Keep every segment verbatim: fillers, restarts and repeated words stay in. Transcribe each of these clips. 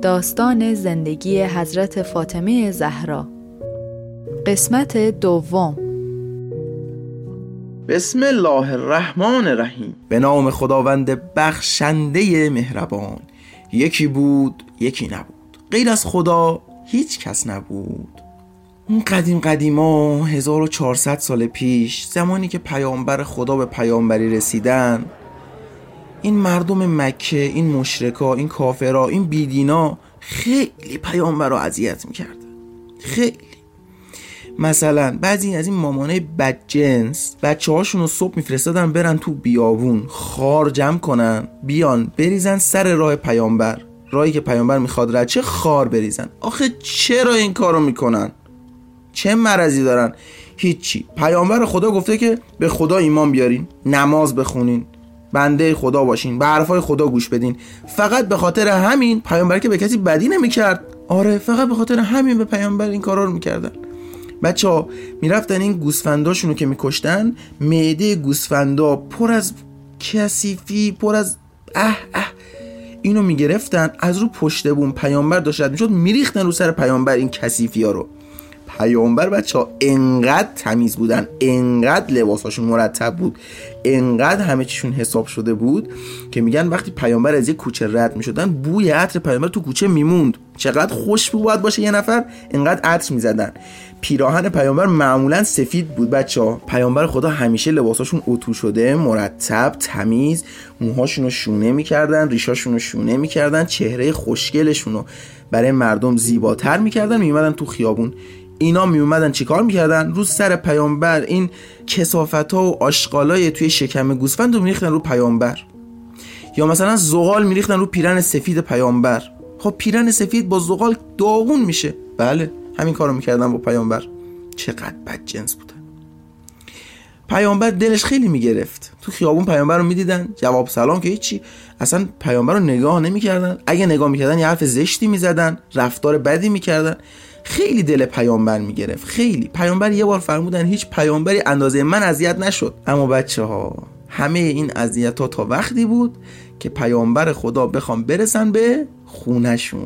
داستان زندگی حضرت فاطمه زهرا، قسمت دوم. بسم الله الرحمن الرحیم. به نام خداوند بخشنده مهربان. یکی بود یکی نبود، غیر از خدا هیچ کس نبود. اون قدیم قدیما هزار و چهارصد سال پیش، زمانی که پیامبر خدا به پیامبری رسیدن، این مردم مکه، این مشرکا، این کافرا، این بیدینا خیلی پیامبر رو اذیت میکردن. خیلی. مثلا بعضی از این مامانای بدجنس بچه هاشون رو صبح میفرستادن برن تو بیابون خار جمع کنن، بیان بریزن سر راه پیامبر، راهی که پیامبر میخواد رد چه خار بریزن. آخه چرا این کارو میکنن؟ چه مرضی دارن؟ هیچی. پیامبر خدا گفته که به خدا ایمان بیارین، نماز بخونین، بنده خدا باشین، به حرفای خدا گوش بدین. فقط به خاطر همین پیامبر که به کسی بدی نمیکرد. آره، فقط به خاطر همین به پیامبر این کارا رو میکردن. بچه ها میرفتن این گوسفنداشونو که میکشتن، معده گوسفندا پر از کثیفی، پر از اه اه اینو میگرفتن، از رو پشت بوم پیامبر داشت رد میشد، میریختن رو سر پیامبر این کثیفی ها رو. پیامبر بچه ها انقدر تمیز بودن، انقدر لباساشون مرتب بود، انقدر همه چیشون حساب شده بود که میگن وقتی پیامبر از یک کوچه رد میشدن، بوی عطر پیامبر تو کوچه میموند. چقدر خوشبو باید باشه یه نفر، انقدر عطر میزدن. پیراهن پیامبر معمولا سفید بود بچه ها. پیامبر خدا همیشه لباساشون اتو شده، مرتب، تمیز، موهاشون رو شونه میکردن، ریشاشون رو شونه میکردن، چهره خوشگلشون رو برای مردم زیباتر میکردن. میومدن تو خیابون، اینا می اومدن چیکار میکردن؟ رو سر پیامبر این کثافت‌ها و آشغالای توی شکم گوسفند رو میریختن رو پیامبر. یا مثلا زغال میریختن رو پیرن سفید پیامبر. خب پیرن سفید با زغال داغون میشه. بله، همین کارو میکردن با پیامبر. چقدر بدجنس بودن. پیامبر دلش خیلی میگرفت. تو خیابون پیامبر رو میدیدن، جواب سلام که هیچی، اصلا پیامبر رو نگاه نمیکردن. اگه نگاه میکردن یه حرف زشتی میزدن، رفتار بدی میکردن. خیلی دل پیامبر میگرفت. خیلی. پیامبر یه بار فرمودن هیچ پیامبری اندازه من اذیت نشد. اما بچه ها، همه این اذیت ها تا وقتی بود که پیامبر خدا بخوام برسن به خونشون.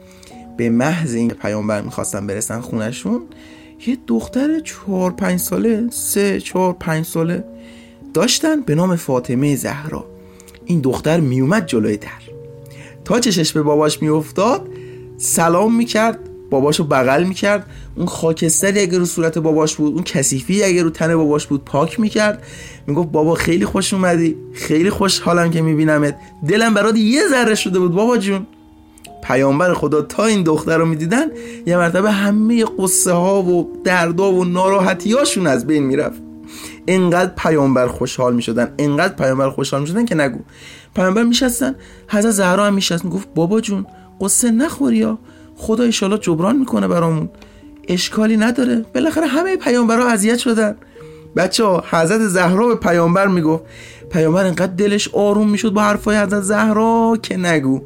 به محض این پیامبر میخواستن برسن خونشون، یه دختر چهار پنج ساله، سه چهار پنج ساله داشتن به نام فاطمه زهرا. این دختر میومد جلوی در، تا چشش به باباش میافتاد سلام میکرد، باباشو بغل میکرد، اون خاکستری اگه رو صورت باباش بود، اون کثیفی اگه رو تن باباش بود پاک میکرد، میگفت بابا خیلی خوش اومدی، خیلی خوشحالم که میبینمت، دلم برات یه ذره شده بود بابا جون. پیامبر خدا تا این دختر رو میدیدن یه مرتبه همه قصه ها و دردا و ناراحتی هاشون از بین میرفت. انقدر پیامبر خوشحال میشدن، انقدر پیامبر خوشحال میشدن که نگو. پیامبر میشستن، حضرت زهرا هم میشست، میگفت بابا جون قصه نخوری ها، خدا ان شاءالله جبران میکنه برامون، اشکالی نداره، بالاخره همه پیامبرها اذیت شدن. بچه‌ها حضرت زهرا به پیامبر میگفت، پیامبر انقدر دلش آروم میشد با حرفای حضرت زهرا که نگو.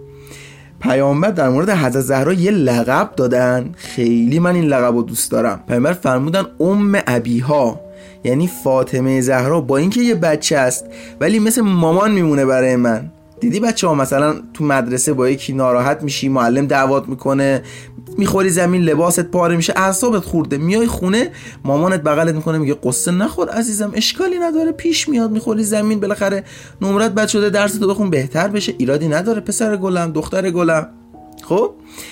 پیامبر در مورد حضرت زهرا یه لقب دادن، خیلی من این لقب رو دوست دارم. پیامبر فرمودن ام ابیها، یعنی فاطمه زهرا با اینکه یه بچه است ولی مثل مامان میمونه برای من. دیدی بچه ها مثلا تو مدرسه با یکی ناراحت میشی، معلم دعوات میکنه، میخوری زمین، لباست پاره میشه، اعصابت خورده، میای خونه مامانت بغلت میکنه میگه قصه نخور عزیزم، اشکالی نداره، پیش میاد، میخوری زمین، بالاخره نمرت بد شده، درستو بخون بهتر بشه، ایرادی نداره پسر گلم، دختر گلم. خب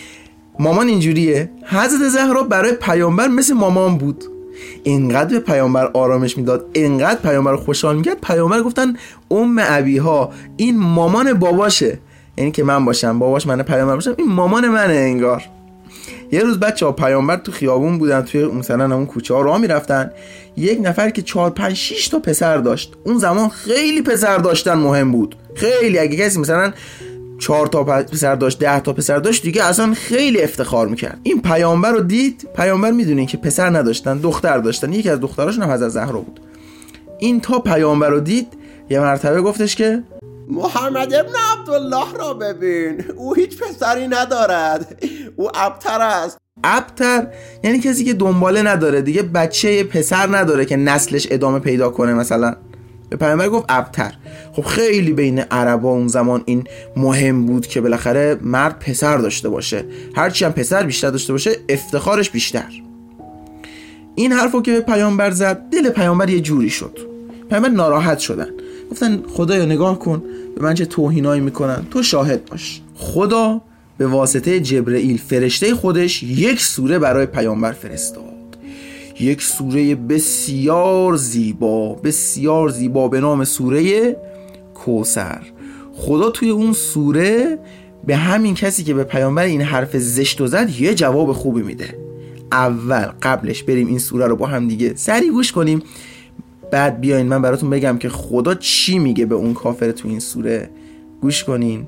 مامان اینجوریه. حضرت زهرا برای پیامبر مثل مامان بود. اینقدر به پیامبر آرامش میداد، اینقدر پیامبر خوشحال میکرد. پیامبر گفتن ام ابیها، این مامان باباشه، یعنی که من باشم باباش، من پیامبر باشم، این مامان منه انگار. یه روز بچه‌ها پیامبر تو خیابون بودن، توی مثلا اون کوچه ها راه میرفتن، یک نفر که چهار پنج شش تا پسر داشت. اون زمان خیلی پسر داشتن مهم بود، خیلی. اگه کسی مثلا چهار تا پسر داشت، ده تا پسر داشت، دیگه اصلا خیلی افتخار میکرد. این پیامبر رو دید، پیامبر میدونین که پسر نداشتن، دختر داشتن، یکی از دختراشون هم حضرت زهرا بود. این تا پیامبر رو دید یه مرتبه گفتش که محمد ابن عبدالله را ببین، او هیچ پسری ندارد، او ابتر است. ابتر یعنی کسی که دنباله نداره دیگه، بچه پسر نداره که نسلش ادامه پیدا کنه مثلا. به پیامبر گفت ابتر. خب خیلی بین عربا اون زمان این مهم بود که بالاخره مرد پسر داشته باشه، هرچی هم پسر بیشتر داشته باشه افتخارش بیشتر. این حرفو که به پیامبر زد دل پیامبر یه جوری شد. پیامبر ناراحت شدن، گفتن خدایا نگاه کن به من چه توهینایی میکنن، تو شاهد باش. خدا به واسطه جبرئیل فرشته خودش یک سوره برای پیامبر فرستاد، یک سوره بسیار زیبا بسیار زیبا به نام سوره کوثر. خدا توی اون سوره به همین کسی که به پیامبر این حرف زشتو زد یه جواب خوبی میده. اول قبلش بریم این سوره رو با هم دیگه سریع گوش کنیم، بعد بیاین من براتون بگم که خدا چی میگه به اون کافر تو این سوره. گوش کنین.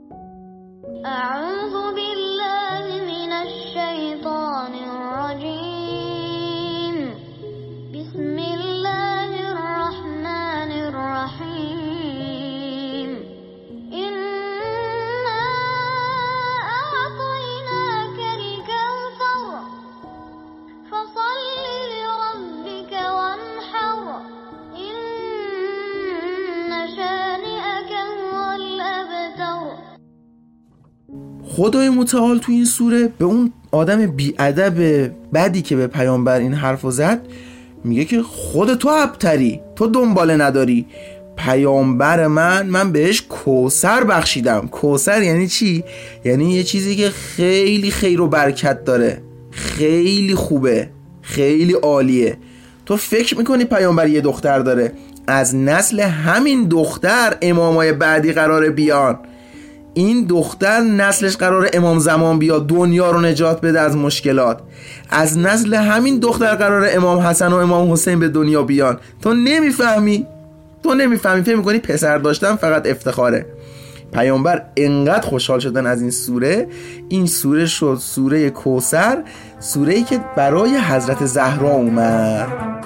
اعوذ بالله من الشیطان الرجیم بسم الله الرحمن الرحیم انا اعطیناک الکوثر فصل لربک وانحر ان شانئک هو الابتر. خدای متعال تو این سوره به اون آدم بی‌ادب بدی که به پیامبر این حرفو زد میگه که خود تو ابتری، تو دنباله نداری. پیامبر من من بهش کوثر بخشیدم. کوثر یعنی چی؟ یعنی یه چیزی که خیلی خیر و برکت داره، خیلی خوبه، خیلی عالیه. تو فکر میکنی پیامبر یه دختر داره؟ از نسل همین دختر امامای بعدی قراره بیان. این دختر نسلش قراره امام زمان بیاد دنیا رو نجات بده از مشکلات. از نسل همین دختر قراره امام حسن و امام حسین به دنیا بیان. تو نمیفهمی؟ تو نمیفهمی، فکر میکنی پسر داشتن فقط افتخاره. پیامبر انقدر خوشحال شدن از این سوره، این سوره شد سوره کوثر، سوره‌ای که برای حضرت زهرا اومد.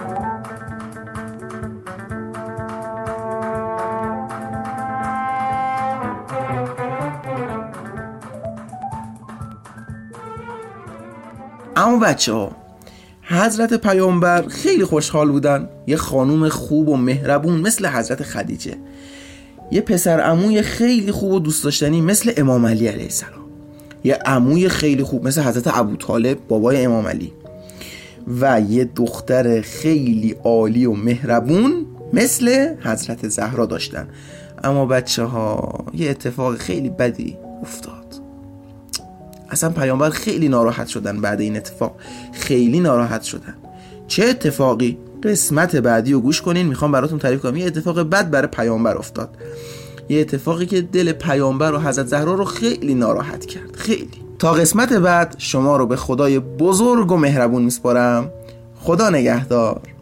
اما بچه ها، حضرت پیامبر خیلی خوشحال بودن. یه خانوم خوب و مهربون مثل حضرت خدیجه، یه پسر عموی خیلی خوب و دوست داشتنی مثل امام علی علیه السلام، یه عموی خیلی خوب مثل حضرت ابوطالب بابای امام علی، و یه دختر خیلی عالی و مهربون مثل حضرت زهرا داشتن. اما بچه ها یه اتفاق خیلی بدی افتاد. اصلا پیامبر خیلی ناراحت شدن بعد این اتفاق، خیلی ناراحت شدن. چه اتفاقی؟ قسمت بعدی رو گوش کنین، میخوام براتون تعریف کنم. یه اتفاق بد برای پیامبر افتاد، یه اتفاقی که دل پیامبر و حضرت زهرا رو خیلی ناراحت کرد، خیلی. تا قسمت بعد شما رو به خدای بزرگ و مهربون میسپارم. خدا نگهدار.